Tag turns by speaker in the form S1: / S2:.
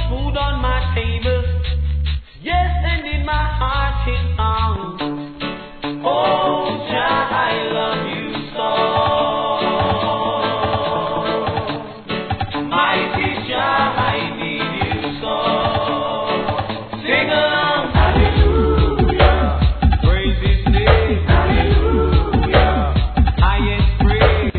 S1: food on my table. Yes, and in my heart is on.